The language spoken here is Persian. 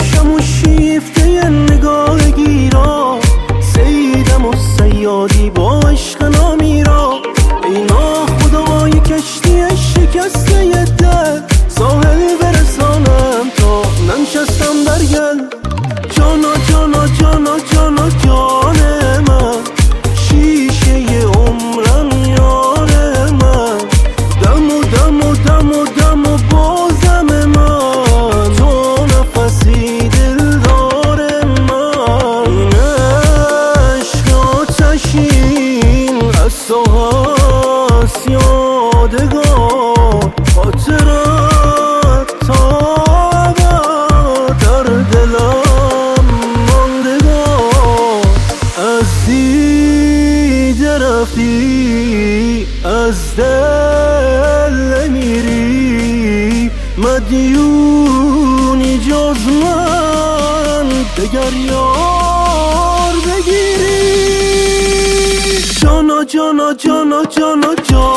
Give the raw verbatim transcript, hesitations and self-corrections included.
باشم و شیفته نگاه گیرا، سیدم و سیادی با عشق نامیرا. ای ناخدای کشتی شکسته دل، ساحل برسانم تا ننشستم در گل. جانا جانا جانا جانا جان من، شیشه عمرم یار من. دم و دم و دم و دم و بازم من، تو نفسی دلدار من. این عشق آتشین از تو هست یادگار، خاطرت تا ابد در دلم ماندگار. از دیده رفتی از دل نمیری، مدیونی جز من دگر یار بگیری. جانا جانا جانا جانا جانا